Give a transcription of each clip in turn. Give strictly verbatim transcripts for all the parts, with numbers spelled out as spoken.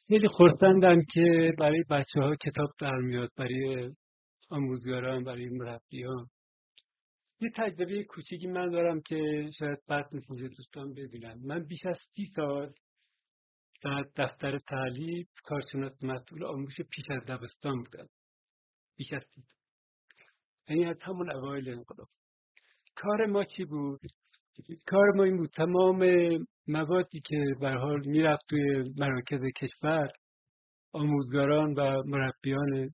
خیلی خرسندم که برای بچه ها کتاب در میاد، برای آموزگاران، برای مربیان. یه تجربه کوچیکی من دارم که شاید بعد اینجا دوستان ببینن. من بیش از سی سال در دفتر تعلیم کارشناس مسئول آموزش پیش از دبستان بودم. بیش از سی سال. یعنی از همون اوایل انقلاب. کار ما چی بود؟ کار ما این بود تمام موادی که به هر حال میرفت توی مراکز کشور، آموزگاران و مربیان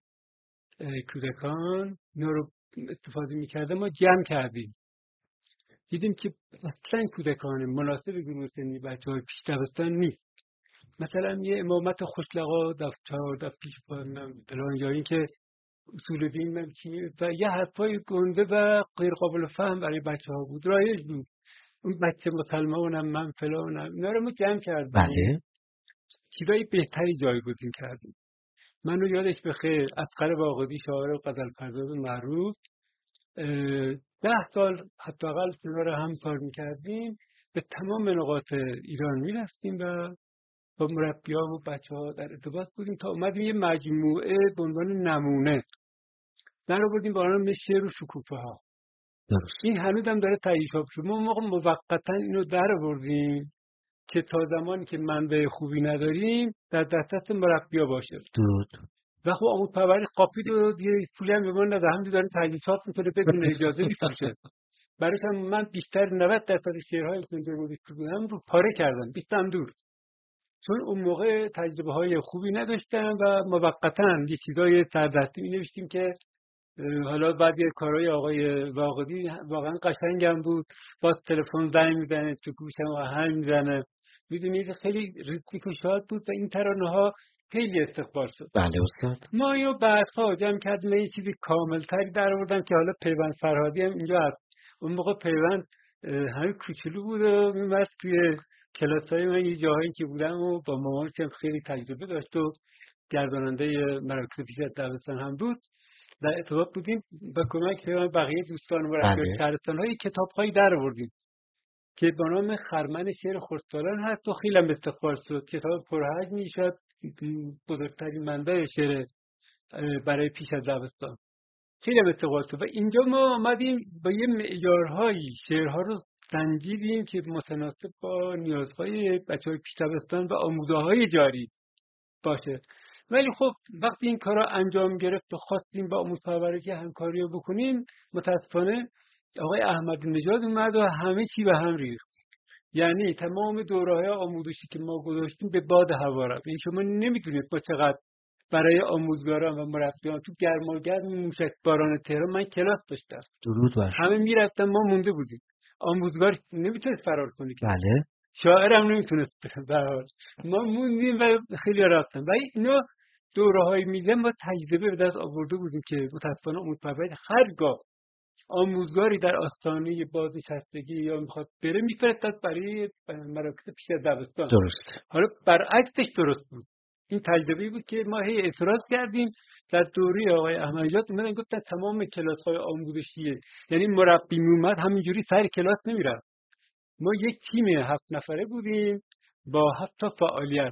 کودکان اینا رو استفاده میکرده، ما جمع کردیم. دیدیم که اصلا کودکان مناسب گروه سنی بچه های پیش دبستان نیست. مثلا یه امامت خوشلقا دفتر دفتر پیش پارنم فلان، یا این که اصول دین من چی و یه حرفای گنده و غیر قابل فهم برای بچه ها بود، رایج بود. اون بچه مسلمانم من فلانم، اینا رو ما جمع کردیم. بله. چیزای بهتری جایگزین کردیم. منو یادش بخیر اصغر باقری شاعر و غزل پرداز معروف، ده سال حتی اقل کنار هم کار میکردیم، به تمام نقاط ایران میرفتیم و با مربیان و بچه ها در ارتباط بودیم تا اومدیم یه مجموعه به عنوان نمونه در آوردیم با نام شعر و شکوفه ها. درست. این هنوز هم داره تهیه چاپ شده. ما موقع موقتا اینو در آوردیم که تا زمانی که منبع خوبی نداریم در دسترس مربی‌ها باشه. درود. و خب آموز پرورش قاپید و دیگه پولی هم به من نده، همین داره تهیه چاپ میکنه بدون اجازه میفروشه. برای هم من بیشتر نود درصد شعرهای خونده رو بودم رو پاره کردم، بیستم دور. چون اون موقع تجربه های خوبی نداشتم و موقتا یه چیزای سردستی می نوشتیم که حالا بعد یه کارهای آقای واقعی واقعا قشنگم بود، با تلفن زنگ میزنه تو گوشم و آهنگ میزنه، میدونید خیلی ریتمیک و شاد بود و این ترانه ها خیلی استقبال شد. بله استاد. ما اینو بعدها جمع کردیم یه چیزی کاملتری در آوردم که حالا پیوند فرهادی هم اینجا هست. اون موقع پیوند همین کوچولو بود و میمد توی کلاسای من یه جاهایی که بودم و با مامانم خیلی تجربه داشت و گرداننده مراکز پیش از دبستان هم بود، در ارتباط بودیم. با کمک بقیه دوستان و مربیان شهرستان‌های کتاب‌هایی در آوردیم که با نام خرمن شعر خردسالان هست و خیلی هم استقبال شد. کتاب پرحجمی شد، بزرگترین منبع شعر برای پیش از دبستان، خیلی هم استقبال شد. و اینجا ما آمدیم با یه معیارهایی شعرها رو سنجیدیم که متناسب با نیازهای بچه‌های پیش دبستان و آموزه‌های جاری باشه. ولی خب وقتی این کارا انجام گرفت و خواستیم با آموز پرورشی همکاری رو بکنیم، متاسفانه آقای احمد نژاد اومد و همه چی به هم ریخت. یعنی تمام دوره‌های آموزشی که ما گذاشتیم به باد هوا رفت. این شما نمیدونید با چقدر برای آموزگاران و مربیان تو گرماگرم موشک باران تهران من کلاس داشتم. درود بر شما. همه میرفتن، ما مونده بودیم. آموزگار نمیتونست فرار کنه. بله. شاعرم نمیتونست فرار. ما موندیم و خیلی رفتن. و اینا دوره‌های میزه ما تجربه به دست آورده بودیم که متاسفانه آموز پرورش هرگاه آموزگاری در آستانه بازنشستگی یا میخواد بره میفرستاد برای مراکز پیش از دبستان. درست. حالا برعکسش درست بود. این تجربه بود که ما هی اعتراض کردیم. در دوره آقای احمد نژاد اومدن گفتن تمام کلاس‌های آموزشی، یعنی مربی میومد همینجوری سر کلاس نمیرفت. ما یک تیم هفت نفره بودیم با هفت تا فعالیت،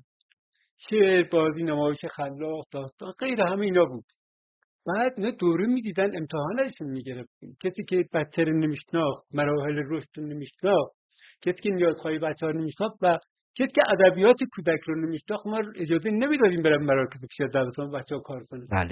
شعر، بازی، نمایش خلاق، داستان، غیر همه اینا بود. بعد اینا دوره میدیدن امتحانشون میگرفتیم. کسی که بچه رو نمیشناخت، مراحل رشد رو نمیشناخت، کسی که نیازهای بچه ها رو نمیشناخت و کسی که ادبیات کودک رو نمیشناخت، ما اجازه نمیدادیم برن مراکز پیش از دبستان بچه ها کار کنن. بله.